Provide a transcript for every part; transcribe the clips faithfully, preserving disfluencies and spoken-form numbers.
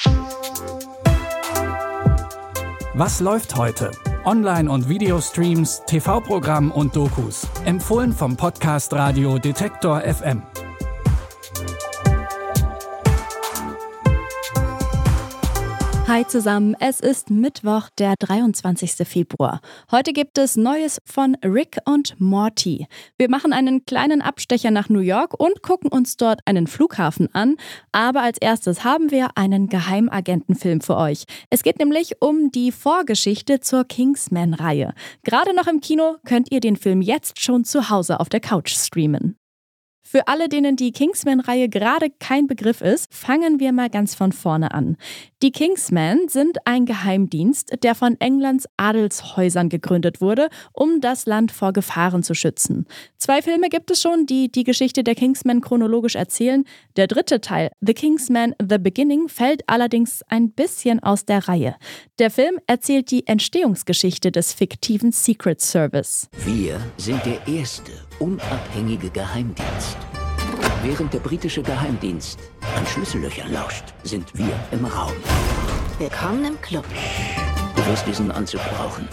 Was läuft heute? Online- und Videostreams, T V-Programm und Dokus. Empfohlen vom Podcast Radio Detektor F M. Hi zusammen, es ist Mittwoch, der dreiundzwanzigster Februar. Heute gibt es Neues von Rick und Morty. Wir machen einen kleinen Abstecher nach New York und gucken uns dort einen Flughafen an. Aber als erstes haben wir einen Geheimagentenfilm für euch. Es geht nämlich um die Vorgeschichte zur Kingsman-Reihe. Gerade noch im Kino könnt ihr den Film jetzt schon zu Hause auf der Couch streamen. Für alle, denen die Kingsman-Reihe gerade kein Begriff ist, fangen wir mal ganz von vorne an. Die Kingsmen sind ein Geheimdienst, der von Englands Adelshäusern gegründet wurde, um das Land vor Gefahren zu schützen. Zwei Filme gibt es schon, die die Geschichte der Kingsmen chronologisch erzählen. Der dritte Teil, The Kingsman: The Beginning, fällt allerdings ein bisschen aus der Reihe. Der Film erzählt die Entstehungsgeschichte des fiktiven Secret Service. Wir sind der erste unabhängige Geheimdienst. Während der britische Geheimdienst an Schlüssellöchern lauscht, sind wir im Raum. Willkommen im Club. Du wirst diesen Anzug brauchen.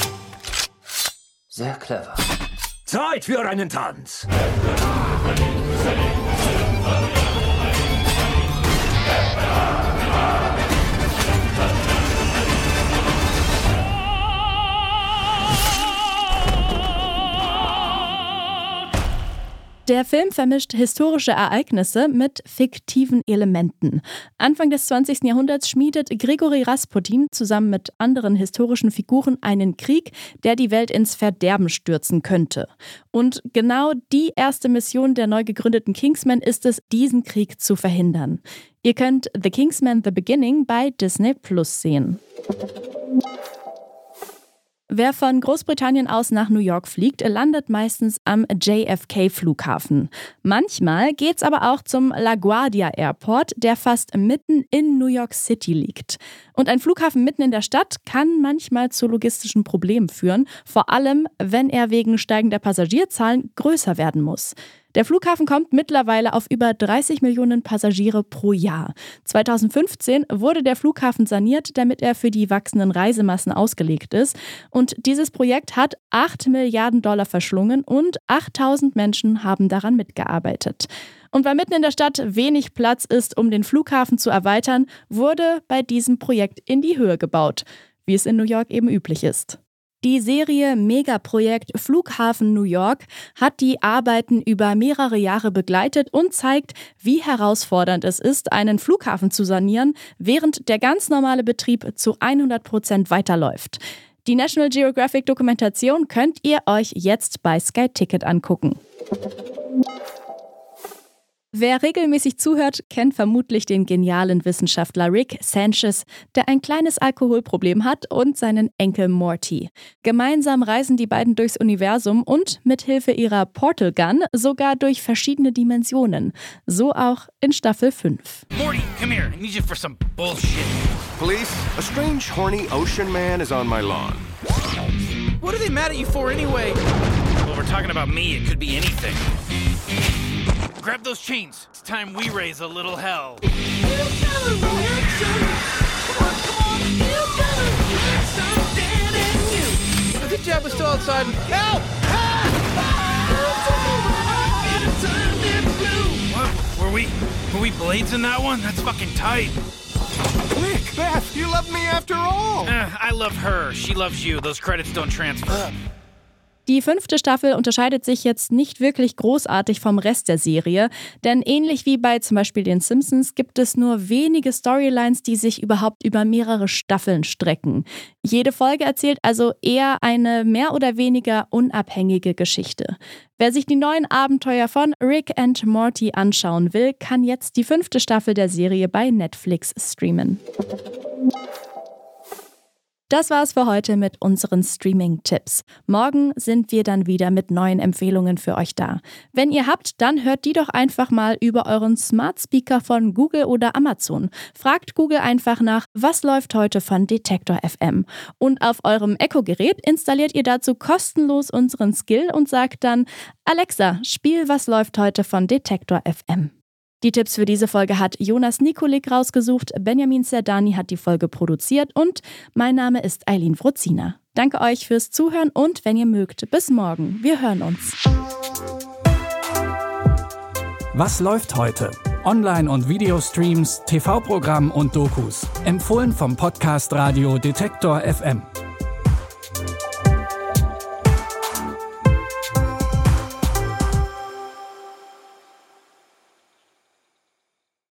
Sehr clever. Zeit für einen Tanz. Der Film vermischt historische Ereignisse mit fiktiven Elementen. Anfang des zwanzigsten Jahrhunderts schmiedet Grigori Rasputin zusammen mit anderen historischen Figuren einen Krieg, der die Welt ins Verderben stürzen könnte. Und genau die erste Mission der neu gegründeten Kingsmen ist es, diesen Krieg zu verhindern. Ihr könnt The Kingsman: The Beginning bei Disney Plus sehen. Wer von Großbritannien aus nach New York fliegt, landet meistens am J F K-Flughafen. Manchmal geht's aber auch zum LaGuardia Airport, der fast mitten in New York City liegt. Und ein Flughafen mitten in der Stadt kann manchmal zu logistischen Problemen führen, vor allem wenn er wegen steigender Passagierzahlen größer werden muss. Der Flughafen kommt mittlerweile auf über dreißig Millionen Passagiere pro Jahr. zweitausendfünfzehn wurde der Flughafen saniert, damit er für die wachsenden Reisemassen ausgelegt ist. Und dieses Projekt hat acht Milliarden Dollar verschlungen und achttausend Menschen haben daran mitgearbeitet. Und weil mitten in der Stadt wenig Platz ist, um den Flughafen zu erweitern, wurde bei diesem Projekt in die Höhe gebaut, wie es in New York eben üblich ist. Die Serie Megaprojekt Flughafen New York hat die Arbeiten über mehrere Jahre begleitet und zeigt, wie herausfordernd es ist, einen Flughafen zu sanieren, während der ganz normale Betrieb zu hundert Prozent weiterläuft. Die National Geographic Dokumentation könnt ihr euch jetzt bei Sky Ticket angucken. Wer regelmäßig zuhört, kennt vermutlich den genialen Wissenschaftler Rick Sanchez, der ein kleines Alkoholproblem hat, und seinen Enkel Morty. Gemeinsam reisen die beiden durchs Universum und mit Hilfe ihrer Portal Gun sogar durch verschiedene Dimensionen. So auch in Staffel fünf. Morty, come here. I need you for some bullshit. Police, a strange horny ocean man is on my lawn. What are they mad at you for anyway? Well, we're talking about me. It could be anything. Grab those chains. It's time we raise a little hell. I think Jab was still outside. Help! What? Were we, were we blades in that one? That's fucking tight. Rick, Beth, you love me after all. Uh, I love her. She loves you. Those credits don't transfer. Die fünfte Staffel unterscheidet sich jetzt nicht wirklich großartig vom Rest der Serie, denn ähnlich wie bei zum Beispiel den Simpsons gibt es nur wenige Storylines, die sich überhaupt über mehrere Staffeln strecken. Jede Folge erzählt also eher eine mehr oder weniger unabhängige Geschichte. Wer sich die neuen Abenteuer von Rick and Morty anschauen will, kann jetzt die fünfte Staffel der Serie bei Netflix streamen. Das war's für heute mit unseren Streaming-Tipps. Morgen sind wir dann wieder mit neuen Empfehlungen für euch da. Wenn ihr habt, dann hört die doch einfach mal über euren Smart Speaker von Google oder Amazon. Fragt Google einfach nach, was läuft heute von Detektor F M. Und auf eurem Echo-Gerät installiert ihr dazu kostenlos unseren Skill und sagt dann: Alexa, spiel was läuft heute von Detektor F M. Die Tipps für diese Folge hat Jonas Nikolik rausgesucht, Benjamin Zerdani hat die Folge produziert und mein Name ist Eileen Frozina. Danke euch fürs Zuhören und wenn ihr mögt, bis morgen. Wir hören uns. Was läuft heute? Online- und Videostreams, T V-Programm und Dokus. Empfohlen vom Podcast Radio Detektor F M.